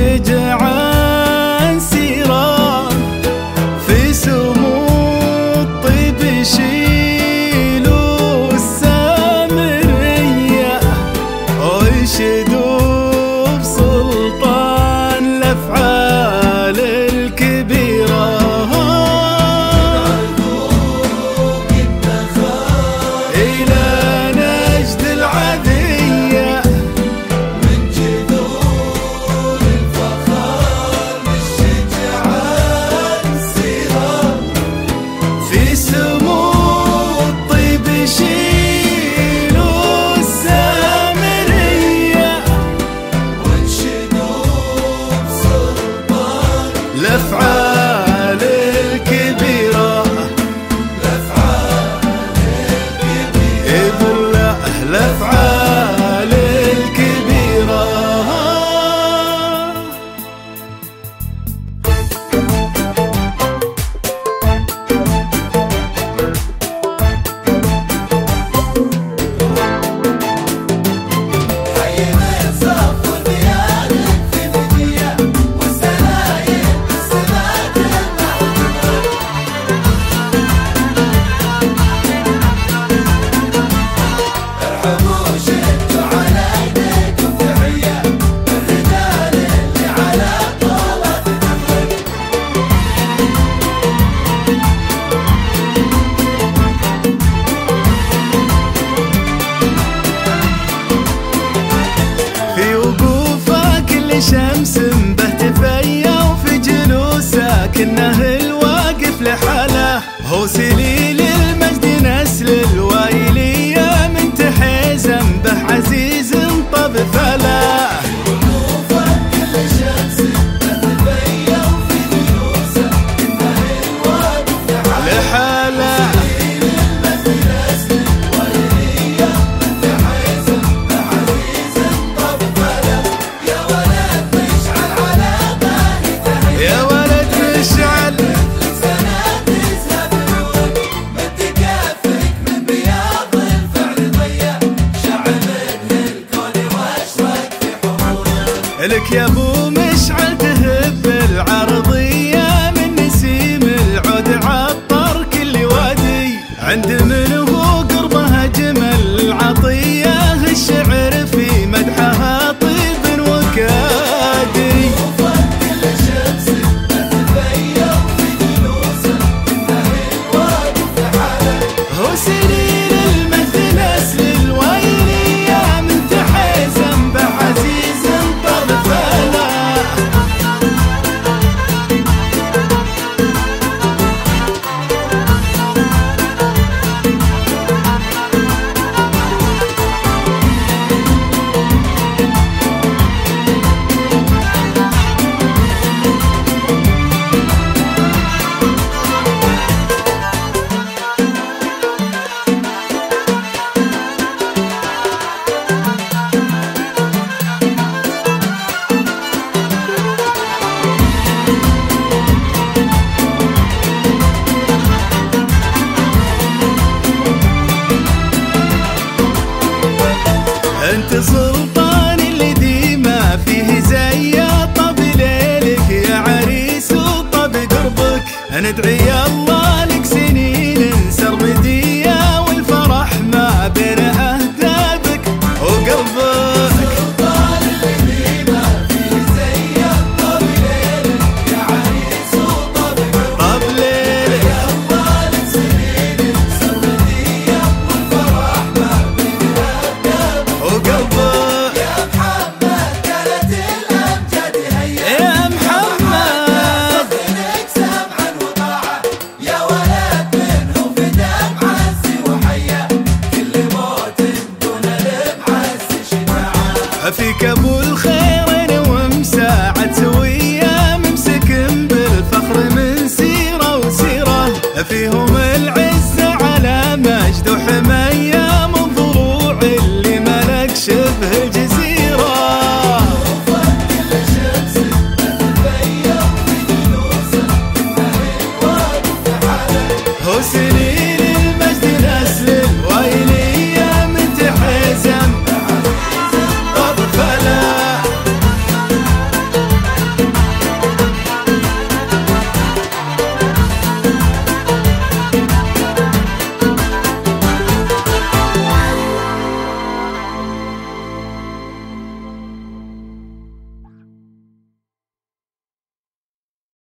والشجعان سيرة، في سمو الطيب يشيلوا السامرية، ويشدوا بسلطان الأفعال الكبيرة. إلى نجد العذية من جذور الفخار بالشجعان سيرة، في سمو الطيب يشيلوا السامرية، وانشدوا بسلطان الأفعال الكبيرة. الأفعال الكبيرة. حينا ينصف وديانك في ذكية، والسلايم سمات المحبوبة. ارحبوا شدوا على ايديكم تحية، الرجال اللي على طاوة تنفذ. في وقوفك كل شمس بهتفيا، وفي جلوسك انه الواقف لحاله، هو سليل المجد نسل الوايلية، من تحيزم به عزيز طب فلا. وقوفك كل شمس بهتفيا، وفي جلوسك انه الواقف لحاله. يا ولد مشعل لك يا ابو مشعل تهب العرضية، من نسيم العود عطر كل وادي، عند من هو قربه اجمل عطية، الشعر في مدحها طيب وكادي. هو سرير المجد نسل الويلية، من تحيزم بعزيز طب فلا. انت سلطان اللي ديما فيه زي طب ليلك يا عريس، وطب قربك ندعي الله